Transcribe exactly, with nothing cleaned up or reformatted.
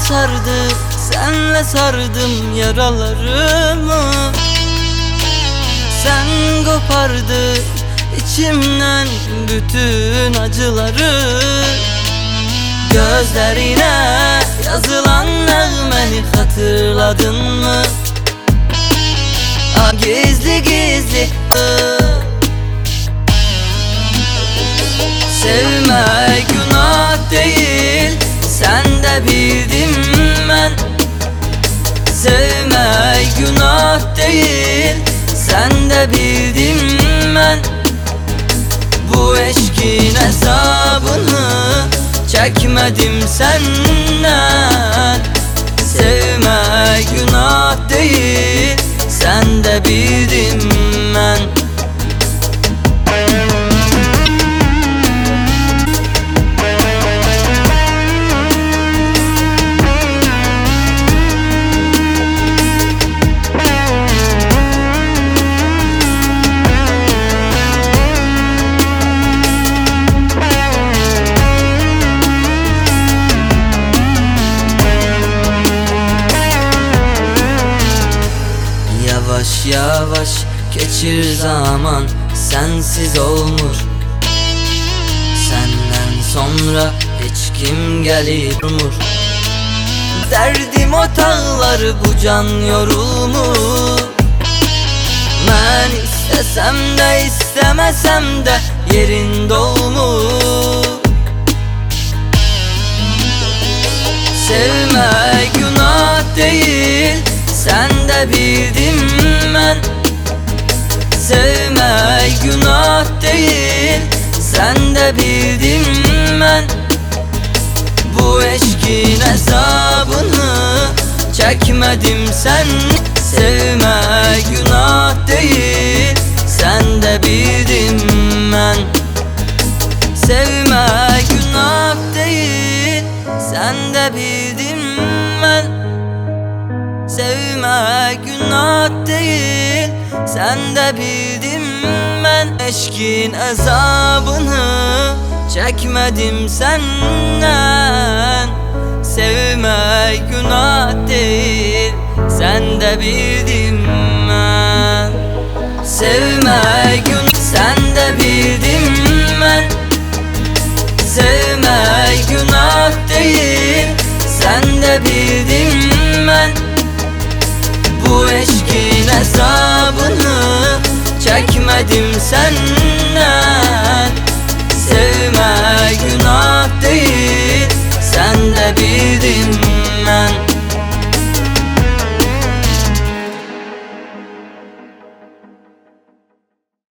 sardı, senle sardım yaralarımı. Sen kopardı içimden bütün acıları. Gözlerine yazılan nağmeni hatırladın mı? Ah, gizli gizli sevmek günah değil, sen de bildim ben. Sevmek günah değil, sen de bildim ben. Bu eşkin hesabını çekmedim senden. Sevmek günah değil, sen de bildim ben. Yavaş yavaş geçir zaman, sensiz olmur. Senden sonra hiç kim gelir durmur. Derdim o tağları, bu can yorulmur. Ben istesem de istemesem de yerin dolmur. Sevmek günah değil, sen de bildim ben. Sevmek günah değil, sen de bildim ben. Bu eşkin hesabını çekmedim sen. Sevmek günah değil, sen de bildim ben. Sevmek günah değil, sen de bildim ben. Sevmek günah değil, sen de bildim ben. Eşkin azabını çekmedim senden. Sevmek günah değil, sen de bildim ben. Sevmek günah, sen de bildim ben. Sevmek günah değil, sen de bildim ben. Bu eşkin hesabını çekmedim sen.